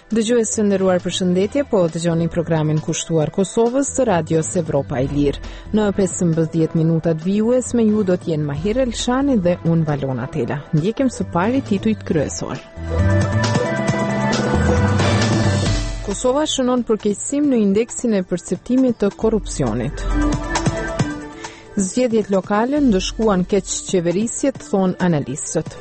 Dëgjues të nderuar, përshëndetje, po dëgjoni programin kushtuar Kosovës të Radios Evropa e Lirë. Në 15 minutat vijues me ju do t'jenë Mahir Elshani dhe unë Valona Tela. Ndjekim së pari titujt kryesor. Kosova shënon përkeqësim në indeksin e perceptimit të korrupsionit. Zgjedhjet lokale ndëshkuan keq qeverisjet, thon analistët.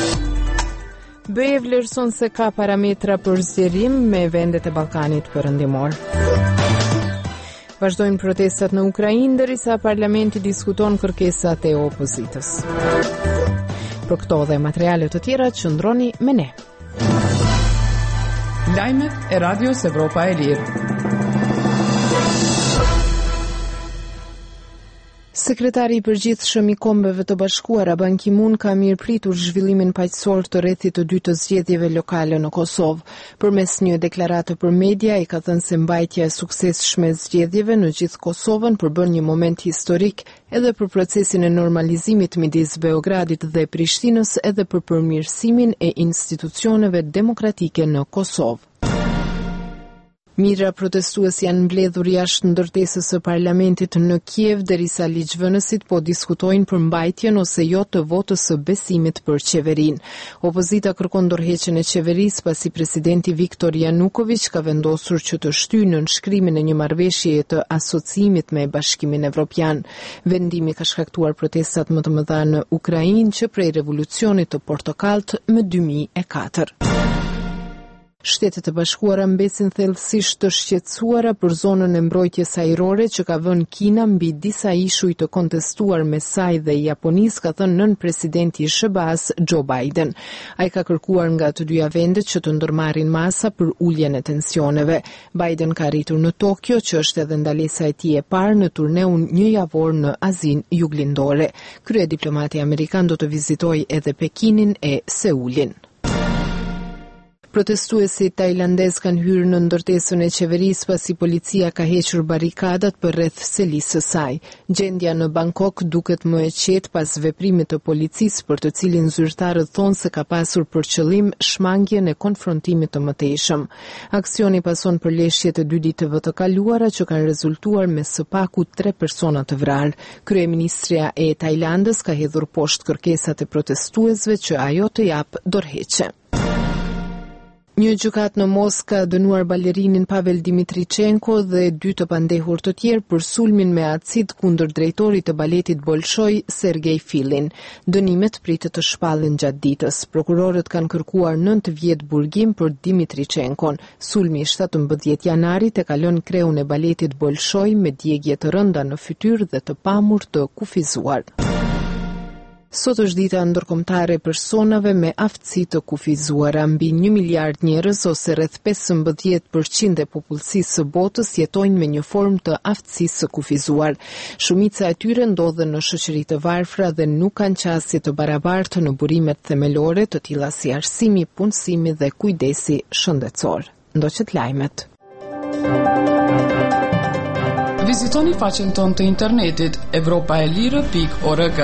BE vlerëson se ka parametra për zgjerim me vendet e Ballkanit Perëndimor. Vazhdojnë protestat në Ukrainë derisa parlamenti diskuton kërkesat e opozitës. Për këto dhe materiale të tjera qëndroni me ne. Lajmet e Radios Evropa e Lirë. Sekretari i përgjithshëm i Kombeve të Bashkuara Ban Ki-moon ka mirëpritur zhvillimin paqësor të rrethit të dytë të zgjedhjeve lokale në Kosovë. Përmes një deklarate për media ai ka thënë se mbajtja e suksesshme e zgjedhjeve në gjithë Kosovën përbën një moment historik edhe për procesin e normalizimit midis Beogradit dhe Prishtinës, edhe për përmirësimin e institucioneve demokratike në Kosovë. Mijëra protestues janë mbledhur jashtë ndërtesës së parlamentit në Kiev derisa ligjvënësit po diskutojnë për mbajtjen ose jo të votës së besimit për qeverinë. Opozita kërkon ndërheqjen e qeverisë pasi presidenti Viktor Yanukovych ka vendosur që të shtyjë në nënshkrimin e një marrëveshjeje të asociimit me Bashkimin Evropian. Vendimi ka shkaktuar protestat më të mëdha në Ukrainë që prej revolucionit të portokallt më 2004. Shtetet e Bashkuara mbesin thellësisht të shqetësuara për zonën e mbrojtjes ajrore që ka vënë Kina mbi disa ishuj të kontestuar me saj dhe Japonisë, ka thënë nën presidenti i SBA-s Joe Biden. Ai ka kërkuar nga të dyja vendet që të ndërmarrin masa për uljen e tensioneve. Biden ka arritur në Tokyo, që është edhe ndalesa e tij e parë në turneun një javor në Azinë Juglindore. Kryediplomati amerikan do të vizitojë edhe Pekinin e Seulin. Protestuesit tajlandez kanë hyrë në ndërtesën e qeverisë pasi policia ka hequr barrikadat përreth selisë së saj. Gjendja në Bangkok duket më e qetë pas veprimit të policisë, për të cilin zyrtarët thonë se ka pasur për qëllim shmangjen e konfrontimit të mëtejshëm. Aksioni pason përleshjet e 2 ditëve të kaluara që kanë rezultuar me së paku 3 persona të vrarë. Kryeministria e Tajlandës ka hedhur poshtë kërkesat e protestuesve që ajo të japë dorëheqje. Një gjykat në Moskë ka dënuar balerinin Pavel Dimitrichenko dhe 2 të pandehur të tjerë për sulmin me acid kundër drejtorit të baletit Bolshoi Sergei Filin. Dënimet pritet të shpallen gjatë ditës. Prokurorët kanë kërkuar 9 vjet burgim për Dimitrichenkon. Sulmi i 17 janarit e ka lënë kreun e baletit Bolshoi me djegje të rënda në fytyrë dhe të pamur të kufizuar. Sot është dita ndërkombëtare e personave me aftësi të kufizuara. Mbi 1 miliard njerëz ose rreth 15% e popullsisë së botës jetojnë me një formë të aftësisë së kufizuar. Shumica e tyre ndodhen në shoqëri të varfra dhe nuk kanë qasje të barabartë në burimet themelore, të tilla si arsimi, punësimi dhe kujdesi shëndetësor. Ndoqet lajmet. Vizitoni faqen tonë të internetit evropaelire.org.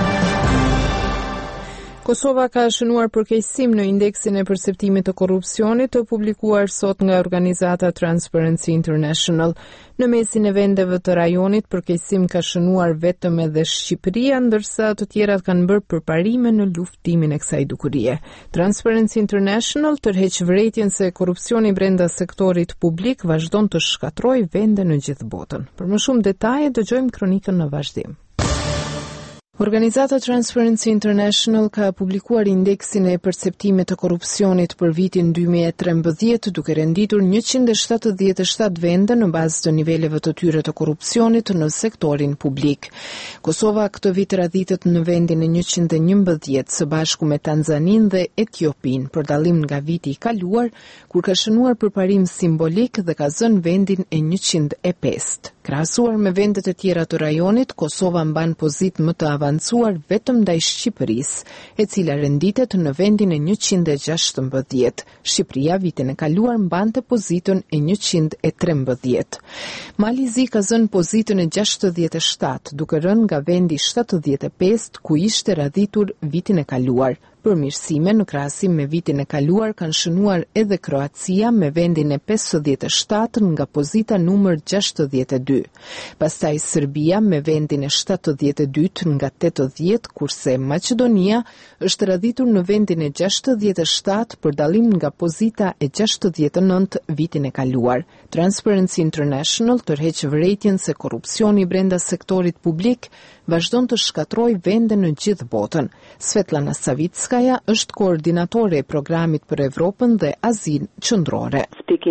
Kosova ka shënuar përkeqësim në indeksin e perceptimit të korrupsionit të publikuar sot nga organizata Transparency International. Në mesin e vendeve të rajonit, përkeqësim ka shënuar vetëm edhe Shqipëria, ndërsa të tjerat kanë bërë përparime në luftimin e kësaj dukurie. Transparency International tërheq vërejtjen se korrupsioni brenda sektorit publik vazhdon të shkatrojë vende në gjithë botën. Për më shumë detaje dëgjojmë kronikën në vazhdim. Organizata Transparency International ka publikuar indeksin e perceptimit të korrupsionit për vitin 2013, duke renditur 177 vende në bazë të niveleve të tyre të korrupsionit në sektorin publik. Kosova këtë vit radhitet në vendin e 111 së bashku me Tanzanin dhe Etiopin, për dallim nga viti i kaluar, kur ka shënuar përparim simbolik dhe ka zënë vendin e 105. Krahasuar me vendet e tjera të rajonit, Kosova mban pozitë më të avancuar vetëm ndaj Shqipërisë, e cila renditet në vendin e 116. Shqipëria vitin e kaluar mbante pozitën e 113. Malizi ka zënë pozitën e 67, duke rënë nga vendi 75 ku ishte radhitur vitin e kaluar. Përmirësime në krahasim me vitin e kaluar kanë shënuar edhe Kroacia me vendin e 57 nga pozita numër 62. Pastaj Serbia me vendin e 72 nga 80, kurse Maqedonia është radhitur në vendin e 67 për dallim nga pozita e 69 vitin e kaluar. Transparency International tërheq vërejtjen se korrupsioni brenda sektorit publik vazhdon të shkatroj vende në gjithë botën. Svetlana Savitskaja është koordinatore e programit për Evropën dhe Azinë Qendrore.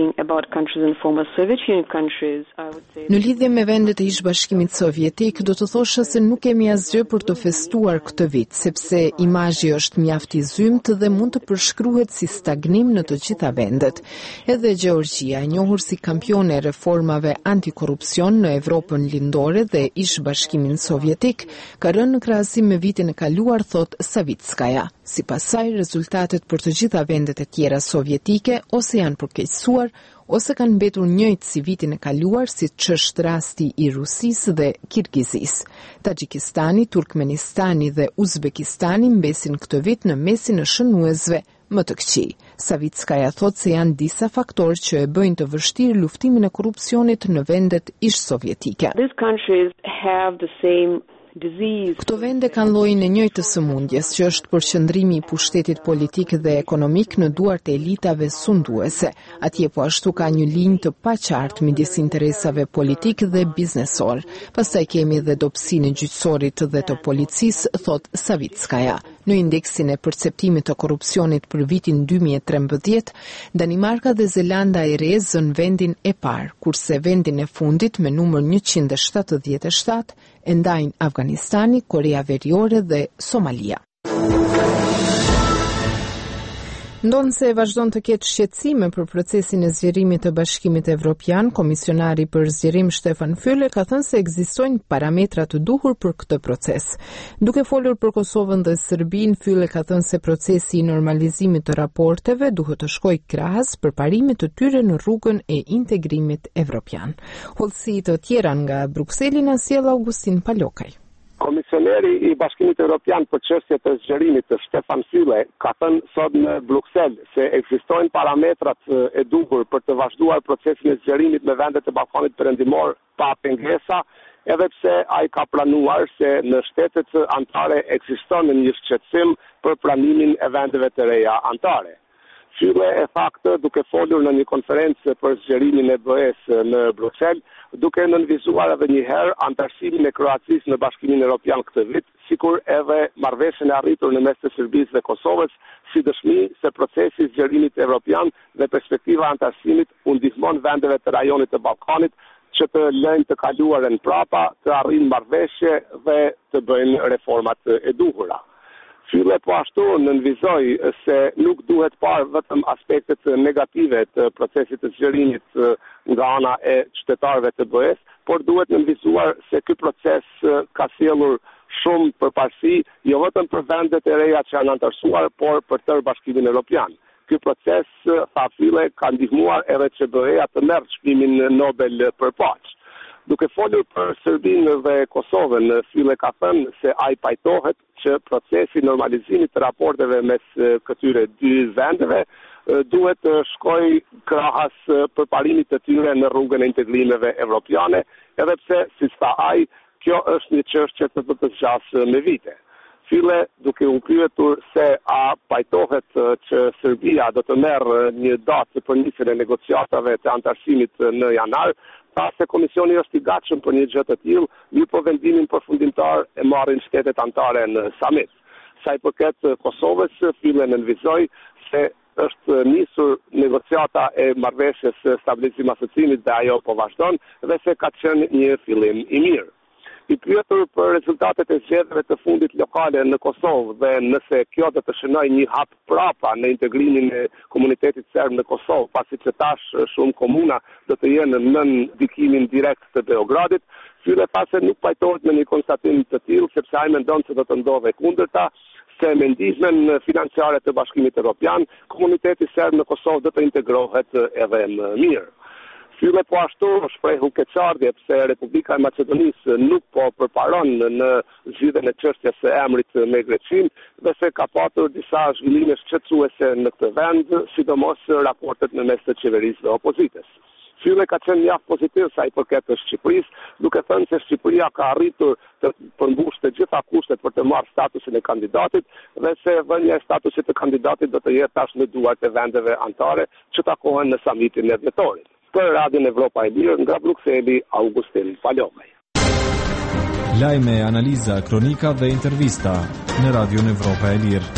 Në lidhje me vendet e ish-bashkimit sovjetik, do të thosha se nuk kemi asgjë për të festuar këtë vit, sepse imazhi është mjaft i zymt dhe mund të përshkruhet si stagnim në të gjitha vendet. Edhe Gjeorgjia, e njohur si kampione e reformave antikorrupsion në Evropën lindore dhe ish-bashkimin sovjetik, ka rënë në krahasim me vitin e kaluar, thot Savitskaja. Sipas saj, rezultatet për të gjitha vendet e tjera sovjetike ose janë përkeqësuar ose kanë mbetur njëjtë si vitin e kaluar, siç është rasti i Rusisë dhe Kirgizisë. Taxhikistani, Turkmenistani dhe Uzbekistani mbesin këtë vit në mesin e shënuesve më të këqij. Savitskaja thot se janë disa faktorë që e bëjnë të vështirë luftimin e korrupsionit në vendet ish-sovjetike. Këto vende kanë llojin e njëjtë të sëmundjes, që është përqendrimi i pushtetit politik dhe ekonomik në duart e elitave sunduese. Atje po ashtu ka një linjë të paqartë midis interesave politik dhe biznesor. Pastaj kemi edhe dobësinë e gjyqësorit dhe të policisë, thot Savitskaja. Në indeksin e perceptimit të korrupsionit për vitin 2013, Danimarka dhe Zelanda e Re zën vendin e parë, kurse vendin e fundit me numër 177 e ndajnë Afganistani, Korea Veriore dhe Somalia. Ndonë se vazhdon të ketë shqetësime për procesin e zgjerimit të Bashkimit Evropian, komisionari për zgjerim Stefan Füle ka thënë se ekzistojnë parametra të duhur për këtë proces. Duke folur për Kosovën dhe Serbinë, Füle ka thënë se procesi i normalizimit të raporteve duhet të shkojë krahas përparimit të tyre në rrugën e integrimit evropian. Hollësi të tjera nga Brukseli na sjell Augustin Palokaj. Komisioneri i Bashkimit Evropian për çështjet të zgjerimit të Stefan Füle ka thënë sot në Bruksel se ekzistojnë parametrat e duhur për të vazhduar procesin e zgjerimit me vendet e Ballkanit Perëndimor pa pengesa, edhe pse ai ka planuar se në shtetet anëtare ekziston një shqetësim për pranimin e vendeve të reja anëtare. Füle e tha këtë duke folur në një konferencë për zgjerimin e BE-s në Bruksel, duke nënvizuar edhe një herë antarësimin e Kroacisë në Bashkimin Evropian këtë vit, sikur edhe marrëveshjen e arritur në mes të Serbisë dhe Kosovës, si dëshmi se procesi i zgjerimit evropian dhe perspektiva e antarësimit u ndihmon vendeve të rajonit të Ballkanit që të lënë të kaluaren prapa, të arrijnë marrëveshje dhe të bëjnë reformat e duhura. Füle po ashtu nënvizoi se nuk duhet parë vetëm aspektet negative të procesit të zgjerimit nga ana e qytetarëve të BE-s, por duhet nënvizuar se ky proces ka sjellur shumë përparësi, jo vetëm për vendet e reja që janë antarësuar, por për tërë Bashkimin Evropian. Ky proces, tha Füle, ka ndihmuar edhe që BE-ja të merrë çmimin Nobel për paqe. Duke folur për Serbinë dhe Kosovën, Füle ka thënë se ai pajtohet që procesi i normalizimit të raporteve mes këtyre dy vendeve duhet të shkojë krahas përparimit të tyre në rrugën e integrimeve evropiane, edhe pse, siç tha ai, kjo është një çështje që do të zgjasë me vite. Füle, duke u pyetur se a pajtohet që Serbia do të merrë një datë për nisjen e negociatave të antarësimit në janar, tha se Komisioni është i gatshëm për një gjë të tillë, mirëpo vendimin përfundimtar e marrin shtetet anëtare në samit. Sa i përket Kosovës, Füle nënvizoi se është nisur negociata e marrëveshjes stabilizim asociimit dhe ajo po vazhdon dhe se ka qenë një fillim i mirë. I pyetur për rezultatet e zgjedhjeve të fundit lokale në Kosovë dhe nëse kjo do të shënojë një hap prapa në integrimin e komunitetit serb në Kosovë, pasi që tash shumë komuna do të jenë nën ndikimin direkt të Beogradit, Füle tha se nuk pajtohet me një konstatim të tillë, sepse ai mendon se do të ndodhe kundërta, se me ndihmën financiare të Bashkimit Evropian, komuniteti serb në Kosovë do të integrohet edhe më mirë. Fylle po ashtu shprehu keqardhje pse Republika e Maqedonisë nuk po përparon në zgjidhjen e çështjes së emrit me Greqinë dhe se ka patur disa zhvillime shqetësuese në këtë vend, sidomos raportet në mes të qeverisë dhe opozitës. Fylle ka qenë mjaft pozitiv sa i përket të Shqipërisë, duke thënë se Shqipëria ka arritur të përmbushë të gjitha kushtet për të marrë statusin e kandidatit dhe se vënia e statusit të kandidatit do të jetë tash në duart e vendeve anëtare që takohen në samitin e dhjetorit. Për Radion Evropa e Lirë, nga Brukseli, Augustin Palomaj. Lajme, analiza, kronika dhe intervista në Radion Evropa e Lirë.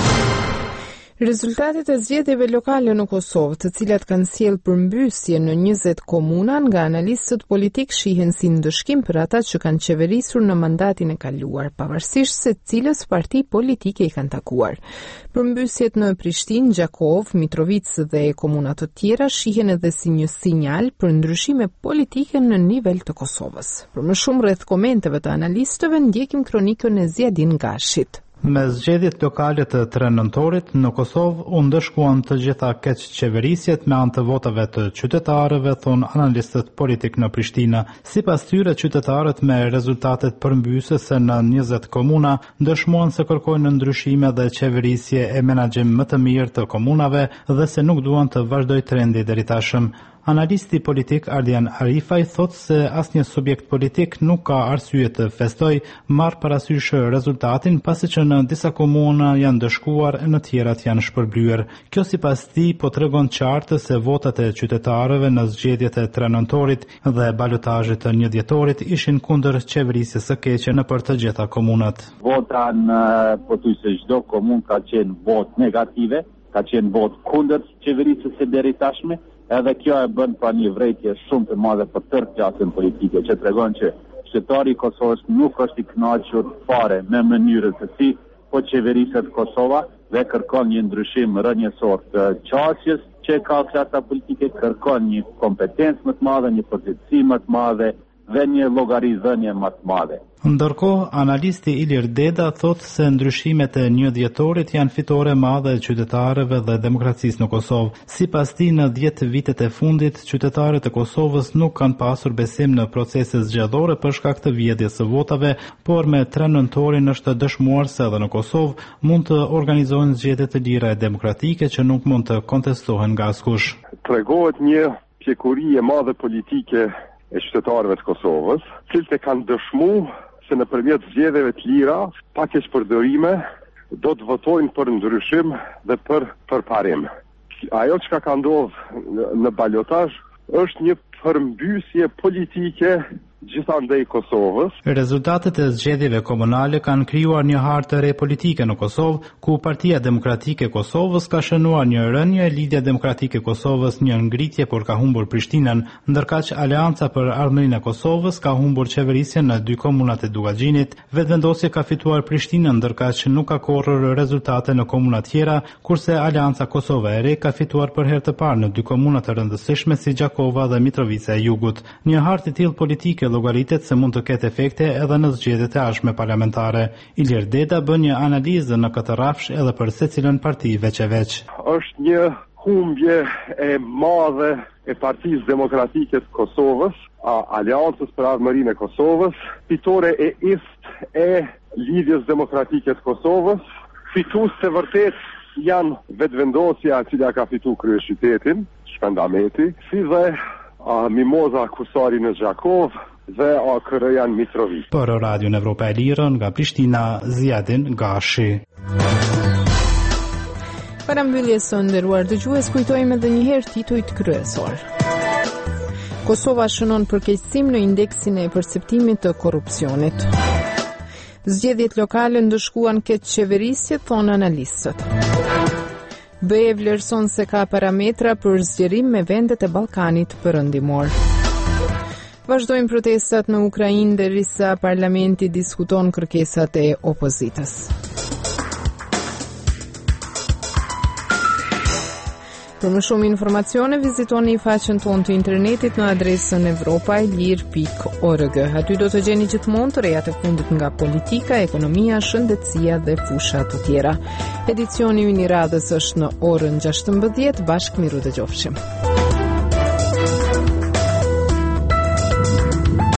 Rezultatet e zgjedhjeve lokale në Kosovë, të cilat kanë sjellë përmbysje në 20 komuna, nga analistët politik shihen si ndëshkim për ata që kanë qeverisur në mandatin e kaluar, pavarësisht se cilës parti politike i kanë takuar. Përmbysjet në Prishtinë, Gjakov, Mitrovica dhe komuna të tjera shihen edhe si një sinjal për ndryshime politike në nivel të Kosovës. Për më shumë rreth komenteve të analistëve, ndjekim kronikën e Ziadin Gashit. Me zgjedhjet lokale të 3 nëntorit në Kosovë u ndëshkuan të gjitha keqçeverisjet me anë të votave të qytetarëve, thon analistët politik në Prishtinë. Sipas tyre, qytetarët me rezultatet përmbyesëse në 20 komuna dëshmuan se kërkojnë ndryshime dhe qeverisje e menaxhim më të mirë të komunave dhe se nuk duan të vazhdojë trendi deri tashëm. Analisti politik Ardian Arifaj thot se asnjë subjekt politik nuk ka arsye të festojë, marr parasysh rezultatin pasi që në disa komuna janë dëshkuar e në tjerat janë shpërblyer. Kjo sipas tij po tregon qartë se votat e qytetarëve në zgjedhjet e 3 nëntorit dhe balotazhet të 1 dhjetorit ishin kundër qeverisjes së keqe në për të gjitha komunat. Vota në pothuajse çdo komunë ka qenë votë negative, ka qenë votë kundër qeverisjes së deri tashme. Edhe kjo e bën pa një vërejtje shumë të madhe për tërë klasën politike, që tregon që qytetari i Kosovës nuk është i kënaqur fare me mënyrën se si po qeveriset Kosova dhe kërkon një ndryshim rrënjësor të qasjes që ka klasa politike, kërkon një kompetencë më të madhe, një përgjegjësi më të madhe dhe një llogaridhënie më të madhe. Ndërkohë, analisti Ilir Deda thot se ndryshimet e 1 dhjetorit janë fitore madhe e qytetarëve dhe demokracisë në Kosovë. Sipas tij, në 10 vitet e fundit, qytetarët e Kosovës nuk kanë pasur besim në proceset zgjedhore për shkak të vjedhjes së votave, por me 3 nëntorin është dëshmuar se edhe në Kosovë mund të organizohen zgjedhje të lira e demokratike që nuk mund të kontestohen nga askush. Tregohet një pjekuri e madhe politike e qytetarëve të Kosovës, cilët e kanë dëshmuar se nëpërmjet zgjedhjeve të lira, pa keqpërdorime, do të votojnë për ndryshim dhe për përparim. Ajo që ka ndodhur në balotazh është një përmbysje politike gjithandej Kosovës. Rezultatet e zgjedhjeve komunale kanë krijuar një hartë të re politike në Kosovë, ku Partia Demokratike e Kosovës ka shënuar një rënje, Lidhja Demokratike e Kosovës një ngritje por ka humbur Prishtinën, ndërkaq Aleanca për Ardhmërinë e Kosovës ka humbur qeverisjen në 2 komunat e Dugaxhinit, vetëvendosje ka fituar Prishtinën, ndërkaq nuk ka korrur rezultate në komuna tjera, kurse Aleanca Kosova e Re ka fituar për herë të parë në 2 komuna të rëndësishme si Gjakova dhe Mitrovica e Jugut. Një hartë e tillë politike llogaritet se mund të ketë efekte edhe në zgjedhjet e ardhshme parlamentare. Ilir Deda bën një analizë në këtë rrafsh edhe për secilën parti veç e veç. Është një humbje e madhe e Partisë Demokratike të Kosovës, Aleancës për Ardhmërinë e Kosovës, fitore e e Lidhjes Demokratike të Kosovës, fituese vërtet janë vetëvendosja e cila ka fituar kryeqytetin, Shpendameti, si dhe Mimoza Kusari në Gjakov dhe AKR-ja në Mitrovica. Për Radion Evropa e Lirë, nga Prishtina, Ziadin Gashi. Para mbylljes së nderuar dëgjues, kujtojmë edhe një herë titujt kryesor. Kosova shënon përkeqësim në indeksin e perceptimit të korrupsionit. Zgjedhjet lokale ndëshkuan keqçeverisje, thonë analistët. BE vlerëson se ka parametra për zgjerim me vendet e Ballkanit Perëndimor. Vazhdojnë protestat në Ukrainë derisa parlamenti diskuton kërkesat e opozitës. Për më shumë informacione, vizitoni faqen tonë të internetit në adresën evropaelir.org. Aty do të gjeni gjithmonë të rejat e fundit nga politika, ekonomia, shëndetësia dhe fusha të tjera. Edicioni ynë i radhës është në orën 16, bashkë miru dëgjofshim.